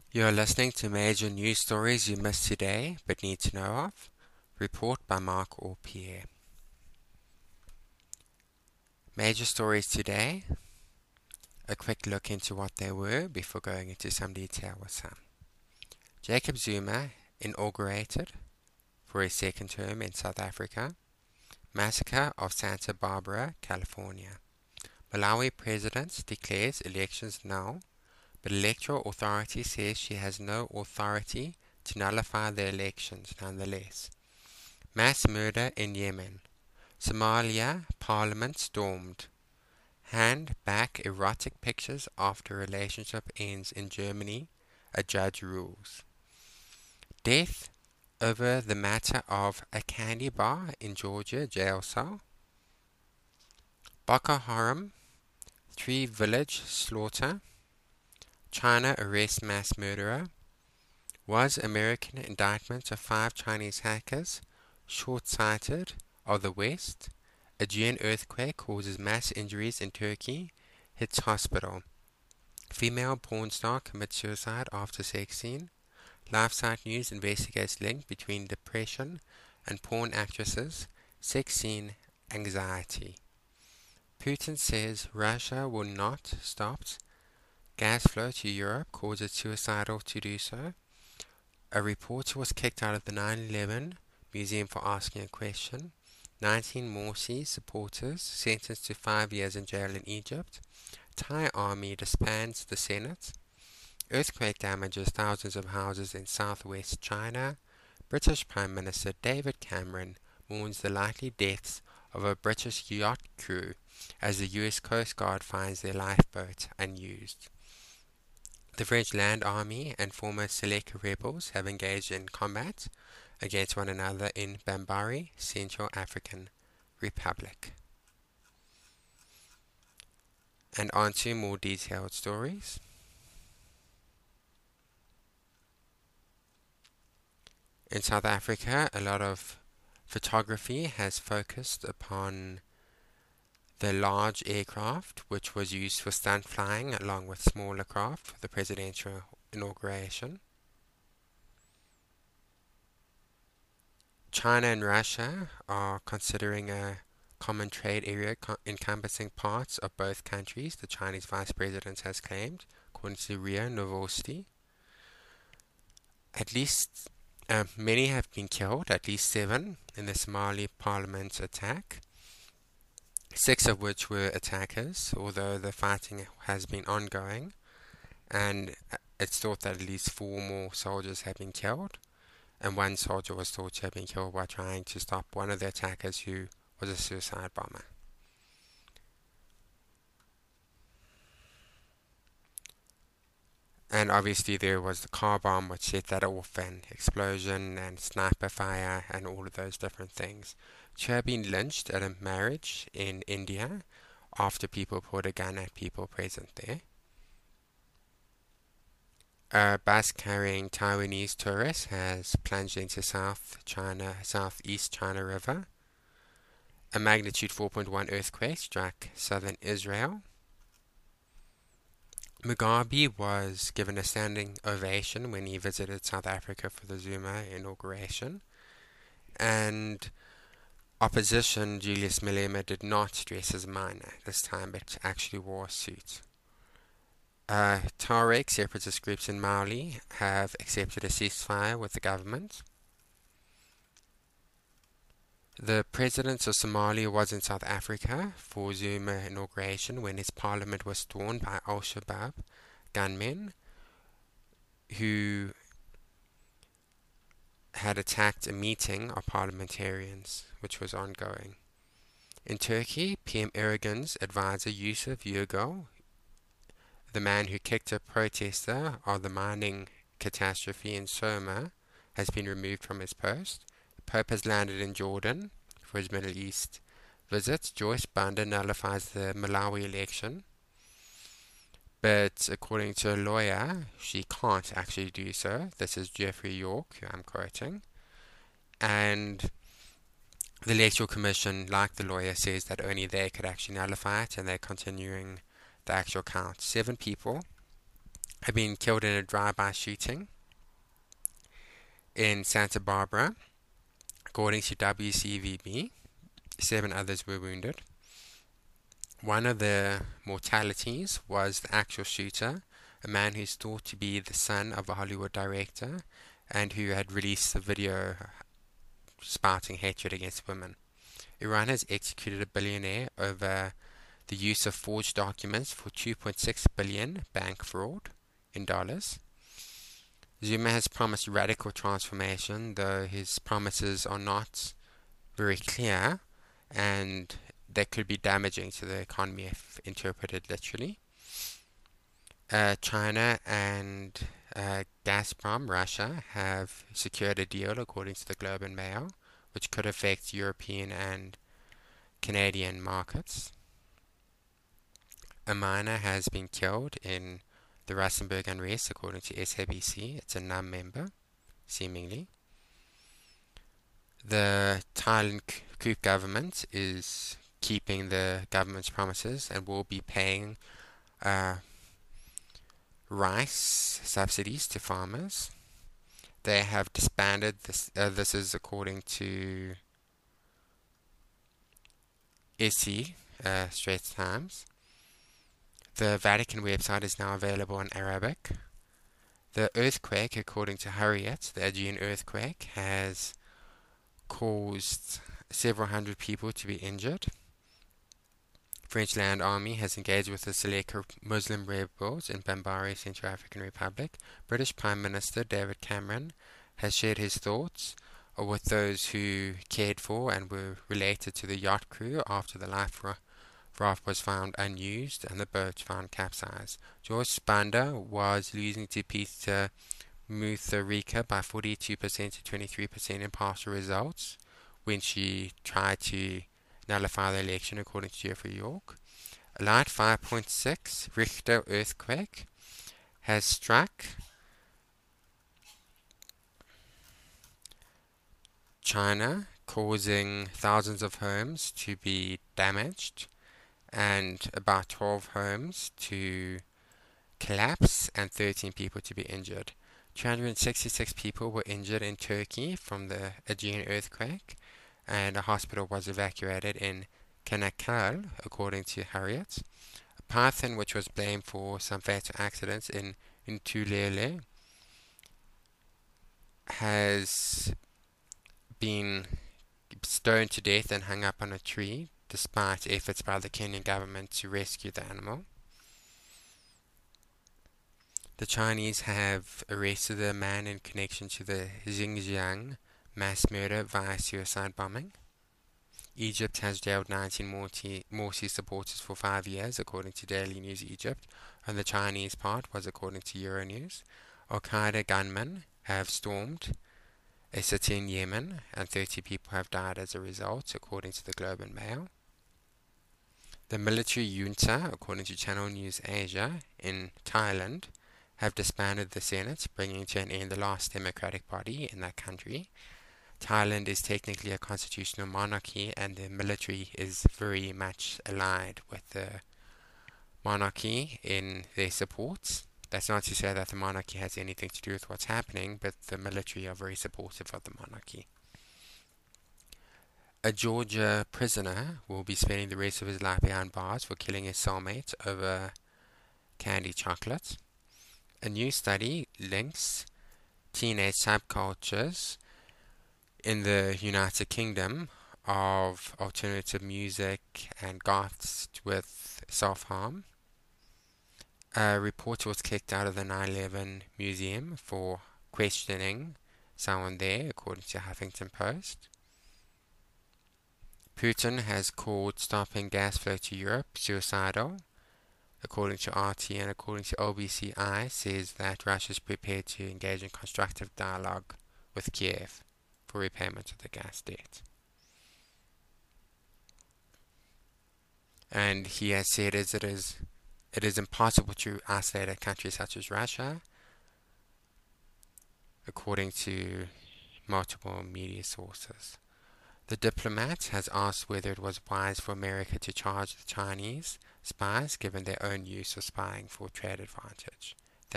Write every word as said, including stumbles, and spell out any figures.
You're listening to major news stories you missed today but need to know of. Report by Mark or Pierre. Major stories today. A quick look into what they were before going into some detail with some. Jacob Zuma inaugurated for his second term in South Africa. Massacre of Santa Barbara, California. Malawi president declares elections null, but electoral authority says she has no authority to nullify the elections nonetheless. Mass murder in Yemen. Somalia parliament stormed. Hand back erotic pictures after relationship ends in Germany, a judge rules. Death over the matter of a candy bar in Georgia jail cell. Boko Haram, three village slaughter. China arrests mass murderer. Was American indictment of five Chinese hackers short-sighted of the West? Aegean earthquake causes mass injuries in Turkey, hits hospital. Female porn star commits suicide after sex scene. LifeSite News investigates link between depression and porn actresses, sex scene anxiety. Putin says Russia will not stop gas flow to Europe, calls it suicidal to do so. A reporter was kicked out of the nine eleven museum for asking a question. nineteen Morsi supporters sentenced to five years in jail in Egypt. Thai army disbands the Senate. Earthquake damages thousands of houses in southwest China. British Prime Minister David Cameron mourns the likely deaths of a British yacht crew as the U S Coast Guard finds their lifeboat unused. The French Land Army and former Seleka rebels have engaged in combat against one another in Bambari, Central African Republic. And on to more detailed stories. In South Africa, a lot of photography has focused upon the large aircraft, which was used for stunt flying along with smaller craft for the presidential inauguration. China and Russia are considering a common trade area co- encompassing parts of both countries, the Chinese vice president has claimed, according to R I A Novosti. At least uh, many have been killed, at least seven, in the Somali parliament attack, six of which were attackers, although the fighting has been ongoing, and it's thought that at least four more soldiers have been killed, and one soldier was thought to have been killed while trying to stop one of the attackers who was a suicide bomber. And obviously there was the car bomb which set that off, and explosion and sniper fire and all of those different things. She had been lynched at a marriage in India after people put a gun at people present there. A bus carrying Taiwanese tourists has plunged into South China, Southeast China River. A magnitude four point one earthquake struck southern Israel. Mugabe was given a standing ovation when he visited South Africa for the Zuma inauguration, and opposition Julius Malema did not dress as a miner this time, but actually wore a suit. Uh, Tuareg separatist groups in Mali have accepted a ceasefire with the government. The president of Somalia was in South Africa for Zuma inauguration when his parliament was stormed by Al-Shabaab gunmen who had attacked a meeting of parliamentarians which was ongoing. In Turkey, P M Erdogan's advisor Yusuf Yurgul, the man who kicked a protester of the mining catastrophe in Soma, has been removed from his post. The Pope has landed in Jordan for his Middle East visit. Joyce Banda nullifies the Malawi election, but according to a lawyer, she can't actually do so. This is Jeffrey York, who I'm quoting. And the Electoral Commission, like the lawyer, says that only they could actually nullify it, and they're continuing the actual count. Seven people have been killed in a drive-by shooting in Santa Barbara, according to W C V B. Seven others were wounded. One of the mortalities was the actual shooter, a man who's thought to be the son of a Hollywood director and who had released the video spouting hatred against women. Iran has executed a billionaire over the use of forged documents for two point six billion bank fraud in dollars. Zuma has promised radical transformation, though his promises are not very clear and they could be damaging to the economy if interpreted literally. Uh, China and uh, Gazprom, Russia, have secured a deal, according to the Globe and Mail, which could affect European and Canadian markets. A miner has been killed in the Rustenburg unrest, according to S A B C. It's a N U M member, seemingly. The Thailand coup government is keeping the government's promises and will be paying uh, rice subsidies to farmers. They have disbanded this. Uh, this is according to S E, uh, Straits Times. The Vatican website is now available in Arabic. The earthquake, according to Hurriyet, the Aegean earthquake, has caused several hundred people to be injured. French Land Army has engaged with the select Muslim rebels in Bambari, Central African Republic. British Prime Minister David Cameron has shared his thoughts with those who cared for and were related to the yacht crew after the life raft was found unused and the boat found capsized. George Spanda was losing to Peter Mutharika by forty-two percent to twenty-three percent in partial results when she tried to nullify the election, according to Jeffrey York. A light five point six Richter earthquake has struck China, causing thousands of homes to be damaged and about twelve homes to collapse and thirteen people to be injured. two hundred sixty-six people were injured in Turkey from the Aegean earthquake, and a hospital was evacuated in Canakkale, according to Hurriyet. A python, which was blamed for some fatal accidents in Ntulele, has been stoned to death and hung up on a tree, despite efforts by the Kenyan government to rescue the animal. The Chinese have arrested a man in connection to the Xinjiang mass murder via suicide bombing. Egypt has jailed nineteen Morsi, Morsi supporters for five years, according to Daily News Egypt, and the Chinese part was according to Euronews. Al-Qaeda gunmen have stormed a city in Yemen, and thirty people have died as a result, according to the Globe and Mail. The military junta, according to Channel News Asia, in Thailand, have disbanded the Senate, bringing to an end the last democratic body in that country. Thailand is technically a constitutional monarchy, and the military is very much allied with the monarchy in their supports. That's not to say that the monarchy has anything to do with what's happening, but the military are very supportive of the monarchy. A Georgia prisoner will be spending the rest of his life behind bars for killing his cellmate over candy chocolate. A new study links teenage subcultures in the United Kingdom of alternative music and goths with self-harm. A reporter was kicked out of the nine eleven museum for questioning someone there, according to Huffington Post. Putin has called stopping gas flow to Europe suicidal, according to R T, and according to O B C I, says that Russia is prepared to engage in constructive dialogue with Kiev for repayment of the gas debt. And he has said as it is it is impossible to isolate a country such as Russia, according to multiple media sources. The diplomat has asked whether it was wise for America to charge the Chinese spies given their own use of spying for trade advantage.